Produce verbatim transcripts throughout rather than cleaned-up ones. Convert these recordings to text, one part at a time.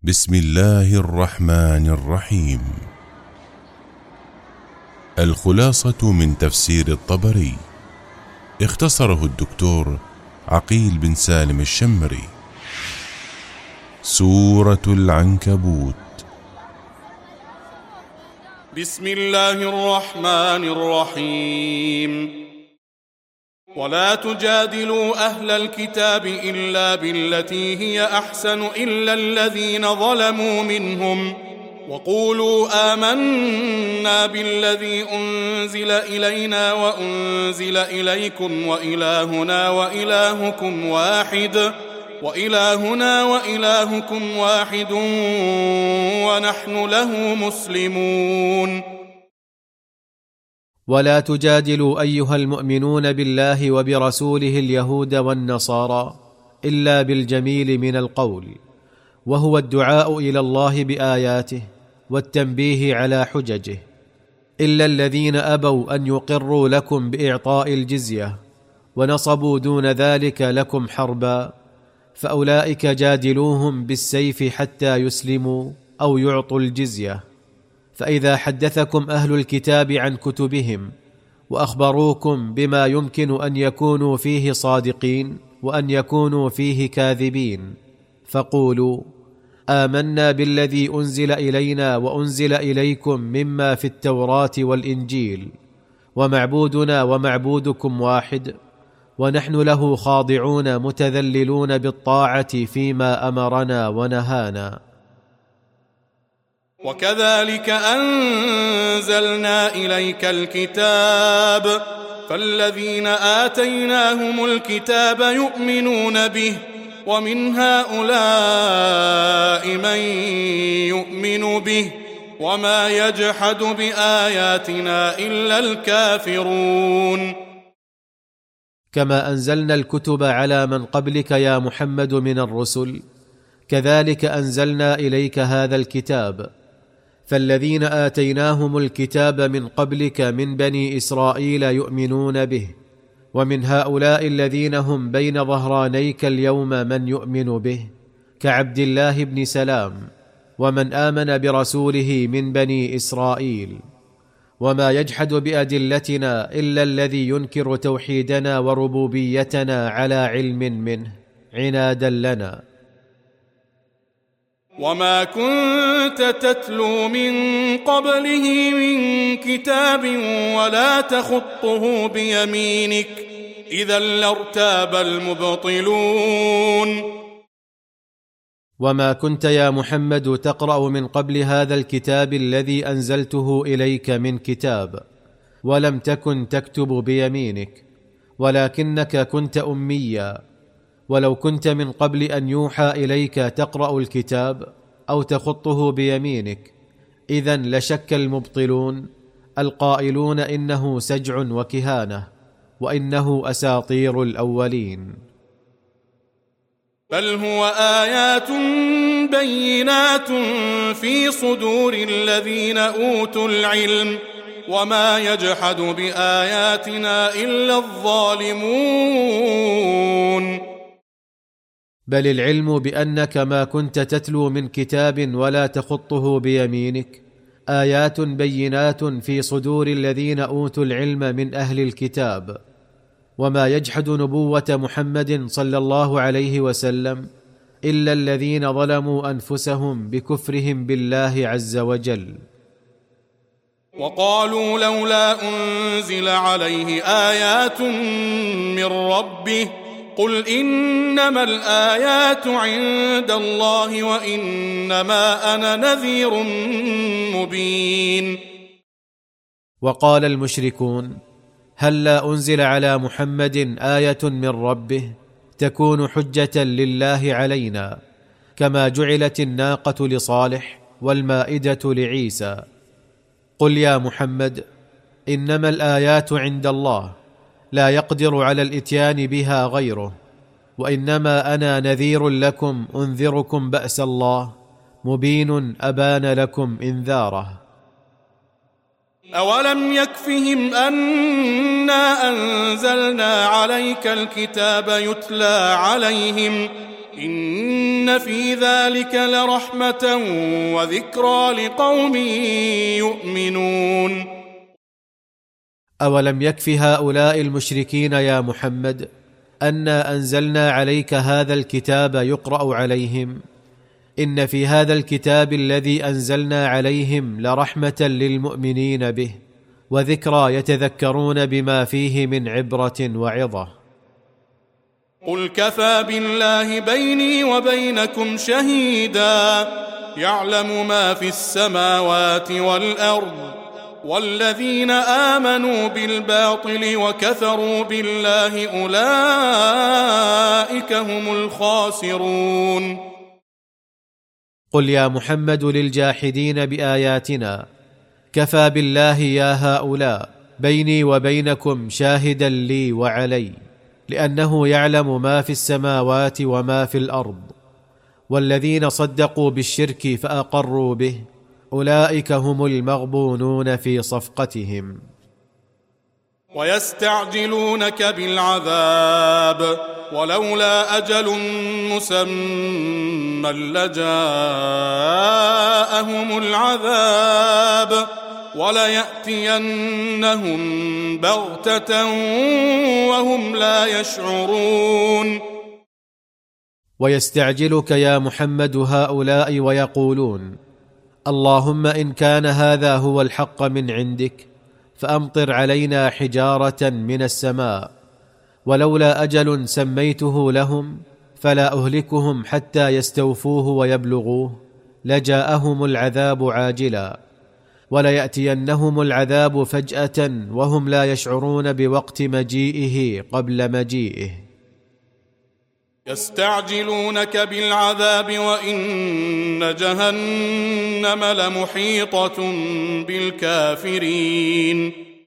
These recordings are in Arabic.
بسم الله الرحمن الرحيم. الخلاصة من تفسير الطبري، اختصره الدكتور عقيل بن سالم الشمري. سورة العنكبوت. بسم الله الرحمن الرحيم. ولا تجادلوا أهل الكتاب إلا بالتي هي أحسن إلا الذين ظلموا منهم وقولوا آمنا بالذي أنزل إلينا وأنزل إليكم وإلهنا وإلهكم واحد وإلهنا وإلهكم واحد ونحن له مسلمون. ولا تجادلوا أيها المؤمنون بالله وبرسوله اليهود والنصارى إلا بالجميل من القول، وهو الدعاء إلى الله بآياته والتنبيه على حججه، إلا الذين أبوا أن يقروا لكم بإعطاء الجزية ونصبوا دون ذلك لكم حربا، فأولئك جادلوهم بالسيف حتى يسلموا أو يعطوا الجزية. فإذا حدثكم أهل الكتاب عن كتبهم وأخبروكم بما يمكن أن يكونوا فيه صادقين وأن يكونوا فيه كاذبين، فقولوا آمنا بالذي أنزل إلينا وأنزل إليكم مما في التوراة والإنجيل، ومعبودنا ومعبودكم واحد، ونحن له خاضعون متذللون بالطاعة فيما أمرنا ونهانا. وكذلك أنزلنا إليك الكتاب فالذين آتيناهم الكتاب يؤمنون به ومن هؤلاء من يؤمن به وما يجحد بآياتنا إلا الكافرون. كما أنزلنا الكتب على من قبلك يا محمد من الرسل، كذلك أنزلنا إليك هذا الكتاب، فالذين آتيناهم الكتاب من قبلك من بني إسرائيل يؤمنون به، ومن هؤلاء الذين هم بين ظهرانيك اليوم من يؤمن به كعبد الله بن سلام، ومن آمن برسوله من بني إسرائيل. وما يجحد بأدلتنا إلا الذي ينكر توحيدنا وربوبيتنا على علم منه عنادا لنا. وما كنت تتلو من قبله من كتاب ولا تخطه بيمينك إذا لارتاب المبطلون. وما كنت يا محمد تقرأ من قبل هذا الكتاب الذي أنزلته إليك من كتاب، ولم تكن تكتب بيمينك، ولكنك كنت أميا. ولو كنت من قبل أن يوحى إليك تقرأ الكتاب أو تخطه بيمينك، إذن لشك المبطلون القائلون إنه سجع وكهانة وإنه أساطير الأولين. بل هو آيات بينات في صدور الذين أوتوا العلم وما يجحد بآياتنا إلا الظالمون. بل العلم بأنك ما كنت تتلو من كتاب ولا تخطه بيمينك آيات بينات في صدور الذين أوتوا العلم من أهل الكتاب، وما يجحد نبوة محمد صلى الله عليه وسلم إلا الذين ظلموا أنفسهم بكفرهم بالله عز وجل. وقالوا لولا أنزل عليه آيات من ربه قل إنما الآيات عند الله وإنما أنا نذير مبين. وقال المشركون هلا أنزل على محمد آية من ربه تكون حجة لله علينا، كما جعلت الناقة لصالح والمائدة لعيسى. قل يا محمد إنما الآيات عند الله لا يقدر على الإتيان بها غيره، وإنما أنا نذير لكم أنذركم بأس الله مبين أبان لكم إنذاره. أولم يكفهم أنا أنزلنا عليك الكتاب يتلى عليهم إن إن في ذلك لرحمة وذكرى لقوم يؤمنون. أولم يكف هؤلاء المشركين يا محمد أنا أنزلنا عليك هذا الكتاب يقرأ عليهم؟ إن في هذا الكتاب الذي أنزلنا عليهم لرحمة للمؤمنين به وذكرى يتذكرون بما فيه من عبرة وعظة. قل كفى بالله بيني وبينكم شهيدا يعلم ما في السماوات والأرض والذين آمنوا بالباطل وكفروا بالله أولئك هم الخاسرون. قل يا محمد للجاحدين بآياتنا كفى بالله يا هؤلاء بيني وبينكم شاهدا لي وعلي، لأنه يعلم ما في السماوات وما في الأرض، والذين صدقوا بالشرك فأقروا به أولئك هم المغبونون في صفقتهم. ويستعجلونك بالعذاب ولولا أجل مسمى لجاءهم العذاب وليأتينهم بغتة وهم لا يشعرون. ويستعجلك يا محمد هؤلاء ويقولون اللهم إن كان هذا هو الحق من عندك فأمطر علينا حجارة من السماء، ولولا أجل سميته لهم فلا أهلكهم حتى يستوفوه ويبلغوه لجاءهم العذاب عاجلا وليأتينهم العذاب فجأة وهم لا يشعرون بوقت مجيئه قبل مجيئه. يستعجلونك بالعذاب وإن جهنم لمحيطة بالكافرين.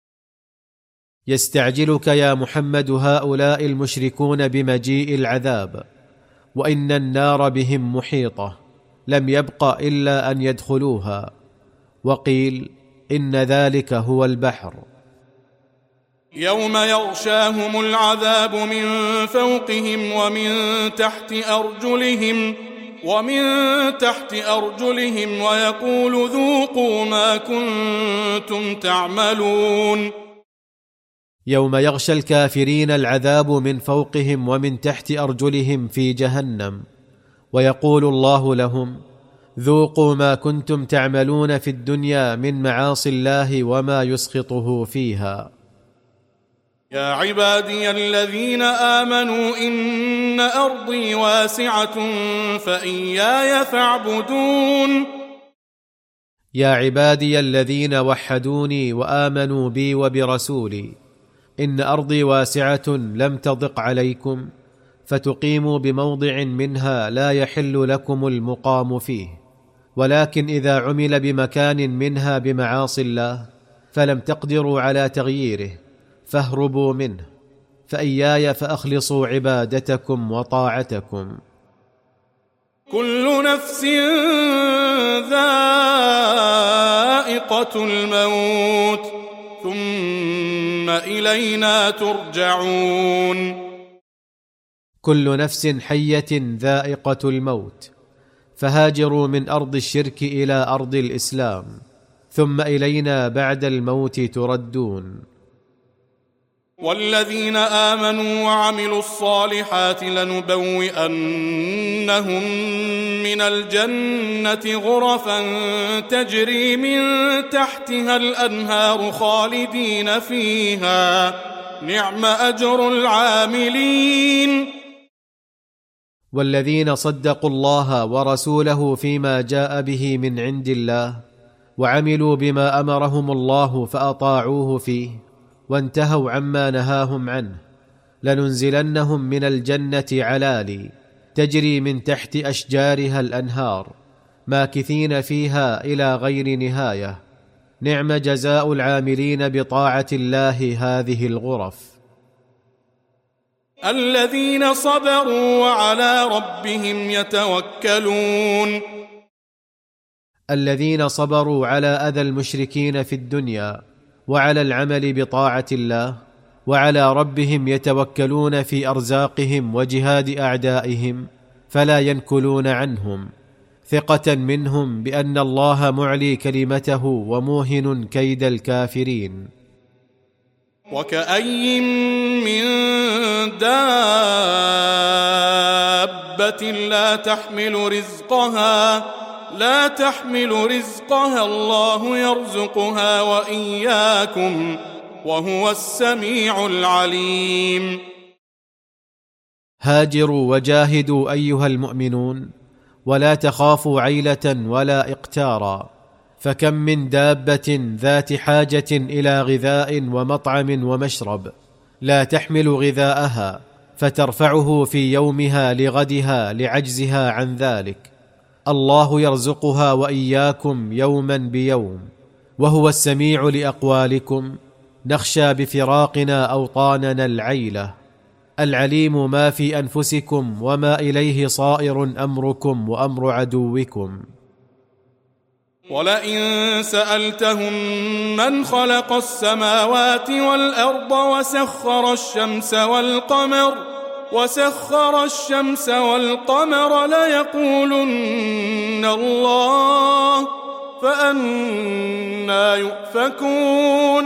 يستعجلك يا محمد هؤلاء المشركون بمجيء العذاب وإن النار بهم محيطة لم يبق إلا أن يدخلوها، وقيل إن ذلك هو البحر. يوم يغشاهم العذاب من فوقهم ومن تحت أرجلهم ومن تحت أرجلهم ويقول ذوقوا ما كنتم تعملون. يوم يغشى الكافرين العذاب من فوقهم ومن تحت أرجلهم في جهنم ويقول الله لهم ذوقوا ما كنتم تعملون في الدنيا من معاصي الله وما يسخطه فيها. يا عبادي الذين آمنوا إن أرضي واسعة فإياي فاعبدون. يا عبادي الذين وحدوني وآمنوا بي وبرسولي إن أرضي واسعة لم تضق عليكم فتقيموا بموضع منها لا يحل لكم المقام فيه، ولكن إذا عمل بمكان منها بمعاصي الله فلم تقدروا على تغييره فاهربوا منه، فإياي فأخلصوا عبادتكم وطاعتكم. كل نفس ذائقة الموت ثم إلينا ترجعون. كل نفس حية ذائقة الموت، فهاجروا من أرض الشرك إلى أرض الإسلام ثم إلينا بعد الموت تردون. والذين آمنوا وعملوا الصالحات لنبوئنهم من الجنة غرفا تجري من تحتها الأنهار خالدين فيها نعم أجر العاملين. والذين صدقوا الله ورسوله فيما جاء به من عند الله وعملوا بما أمرهم الله فأطاعوه فيه وانتهوا عما نهاهم عنه لننزلنهم من الجنة علالي تجري من تحت أشجارها الأنهار ماكثين فيها إلى غير نهاية نعم جزاء العاملين بطاعة الله هذه الغرف. الذين صبروا وعلى ربهم يتوكلون. الذين صبروا على أذى المشركين في الدنيا وعلى العمل بطاعة الله وعلى ربهم يتوكلون في أرزاقهم وجهاد أعدائهم فلا ينكلون عنهم، ثقة منهم بأن الله معلي كلمته وموهن كيد الكافرين. وكأي من دابة لا تحمل رزقها لا تحمل رزقها الله يرزقها وإياكم وهو السميع العليم. هاجروا وجاهدوا أيها المؤمنون، ولا تخافوا عيلة ولا إقتارا، فكم من دابة ذات حاجة إلى غذاء ومطعم ومشرب لا تحمل غذاءها فترفعه في يومها لغدها لعجزها عن ذلك. الله يرزقها وإياكم يوما بيوم، وهو السميع لأقوالكم. نخشى بفراقنا أوطاننا العيلة، العليم ما في أنفسكم وما إليه صائر أمركم وأمر عدوكم. ولئن سألتهم من خلق السماوات والأرض وسخر الشمس والقمر وسخر الشمس والقمر ليقولن الله، فأنى يؤفكون.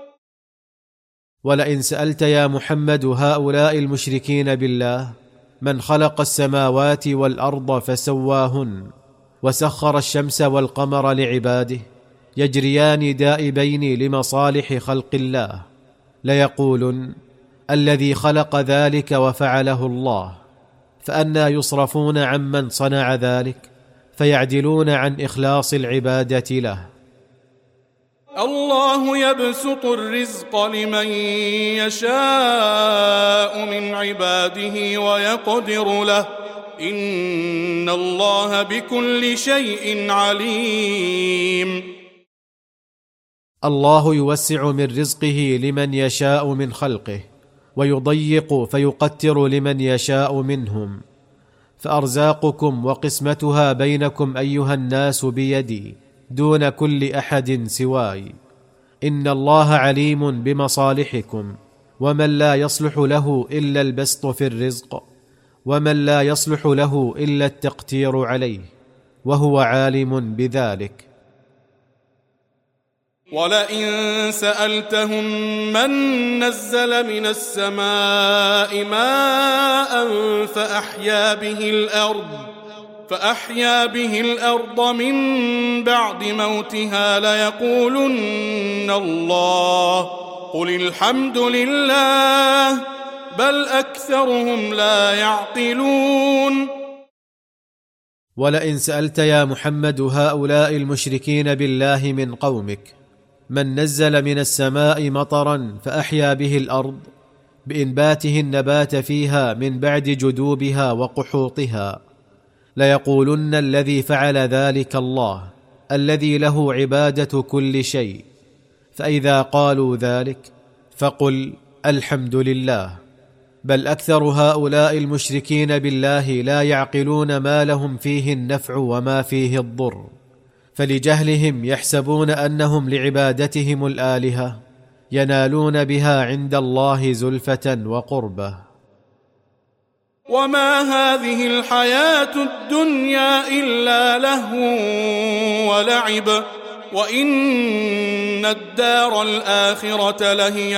ولئن سألت يا محمد هؤلاء المشركين بالله من خلق السماوات والأرض فسواهن وسخر الشمس والقمر لعباده يجريان دائبين لمصالح خلق الله، ليقولن الذي خلق ذلك وفعله الله، فأنى يصرفون عمن صنع ذلك فيعدلون عن إخلاص العبادة له. الله يبسط الرزق لمن يشاء من عباده ويقدر له، إن الله بكل شيء عليم. الله يوسع من رزقه لمن يشاء من خلقه، ويضيق فيقتر لمن يشاء منهم، فأرزاقكم وقسمتها بينكم أيها الناس بيدي دون كل أحد سواي. إن الله عليم بمصالحكم، ومن لا يصلح له إلا البسط في الرزق، ومن لا يصلح له إلا التقتير عليه، وهو عالم بذلك. ولئن سألتهم من نزل من السماء ماء فأحيا به الأرض فأحيا به الأرض من بعد موتها ليقولن الله، قل الحمد لله بل أكثرهم لا يعقلون. ولئن سألت يا محمد هؤلاء المشركين بالله من قومك من نزل من السماء مطرا فأحيا به الأرض بإنباته النبات فيها من بعد جدوبها وقحوطها، ليقولن الذي فعل ذلك الله الذي له عبادة كل شيء. فإذا قالوا ذلك فقل الحمد لله، بل أكثر هؤلاء المشركين بالله لا يعقلون ما لهم فيه النفع وما فيه الضر، فلجهلهم يحسبون أنهم لعبادتهم الآلهة ينالون بها عند الله زلفة وقربة. وما هذه الحياة الدنيا إلا لهو ولعب، وإن الدار الآخرة لهي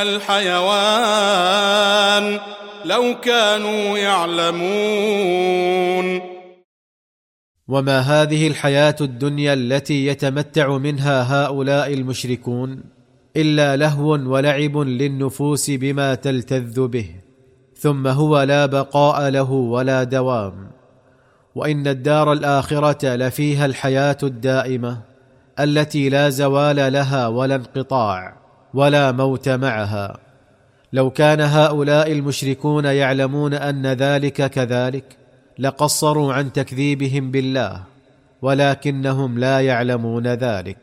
الحيوان لو كانوا يعلمون. وما هذه الحياة الدنيا التي يتمتع منها هؤلاء المشركون إلا لهو ولعب للنفوس بما تلتذ به، ثم هو لا بقاء له ولا دوام. وإن الدار الآخرة لفيها الحياة الدائمة التي لا زوال لها ولا انقطاع ولا موت معها. لو كان هؤلاء المشركون يعلمون أن ذلك كذلك لقصروا عن تكذيبهم بالله، ولكنهم لا يعلمون ذلك.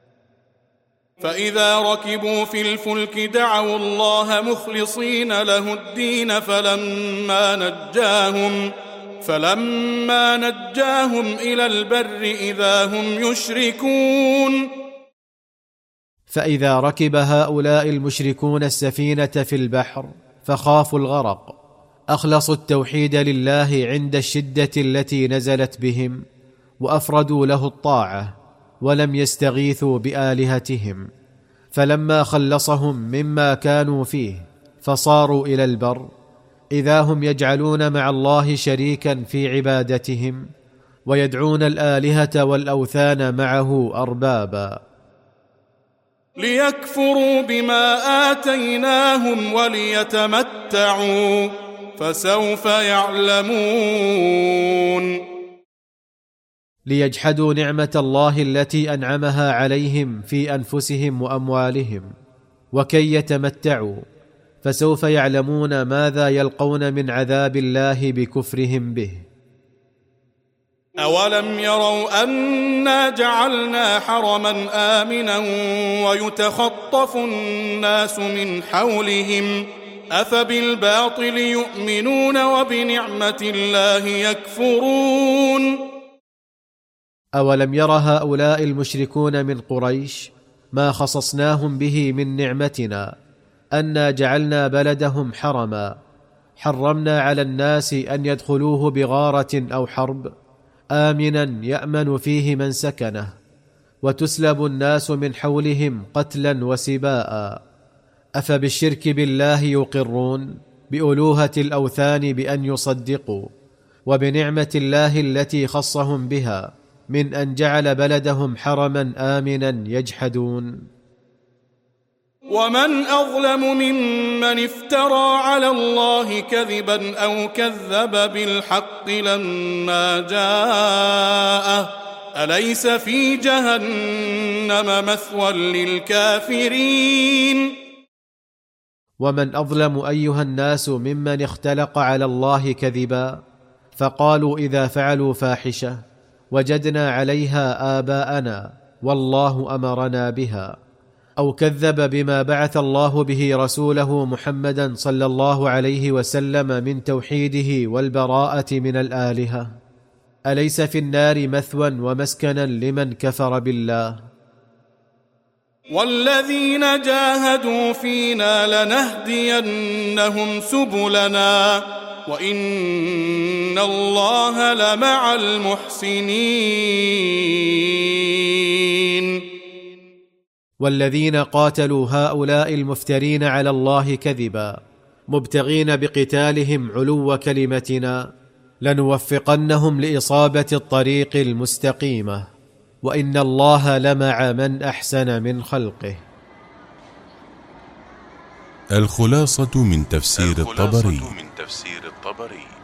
فإذا ركبوا في الفلك دعوا الله مخلصين له الدين فلما نجاهم فلما نجاهم إلى البر إذا هم يشركون. فإذا ركب هؤلاء المشركون السفينة في البحر فخافوا الغرق، أخلصوا التوحيد لله عند الشدة التي نزلت بهم، وأفردوا له الطاعة، ولم يستغيثوا بآلهتهم، فلما خلصهم مما كانوا فيه فصاروا إلى البر، إذا هم يجعلون مع الله شريكا في عبادتهم، ويدعون الآلهة والأوثان معه أربابا، ليكفروا بما آتيناهم وليتمتعوا فسوف يعلمون. ليجحدوا نعمة الله التي أنعمها عليهم في أنفسهم وأموالهم، وكي يتمتعوا، فسوف يعلمون ماذا يلقون من عذاب الله بكفرهم به. أولم يروا أنا جعلنا حرما آمنا ويتخطف الناس من حولهم أفبالباطل يؤمنون وبنعمة الله يكفرون. أولم ير هؤلاء المشركون من قريش ما خصصناهم به من نعمتنا، أنا جعلنا بلدهم حرما، حرمنا على الناس أن يدخلوه بغارة أو حرب، آمنا يأمن فيه من سكنه، وتسلب الناس من حولهم قتلا وسباء. أفبالشرك بالله يقرون، بألوهة الأوثان بأن يصدقوا، وبنعمة الله التي خصهم بها من أن جعل بلدهم حرما آمنا يجحدون. ومن أظلم ممن افترى على الله كذبا أو كذب بالحق لما جاءه أليس في جهنم مثوى للكافرين. ومن أظلم أيها الناس ممن اختلق على الله كذبا، فقالوا إذا فعلوا فاحشة وجدنا عليها آباءنا والله أمرنا بها، أو كذب بما بعث الله به رسوله محمدا صلى الله عليه وسلم من توحيده والبراءة من الآلهة، أليس في النار مثوى ومسكنا لمن كفر بالله. والذين جاهدوا فينا لنهدينهم سبلنا وإن الله لمع المحسنين. والذين قاتلوا هؤلاء المفترين على الله كذبا مبتغين بقتالهم علو كلمتنا لنوفقنهم لإصابة الطريق المستقيمة، وإن الله لمع من أحسن من خلقه. الخلاصة من تفسير الخلاصة الطبري. من تفسير الطبري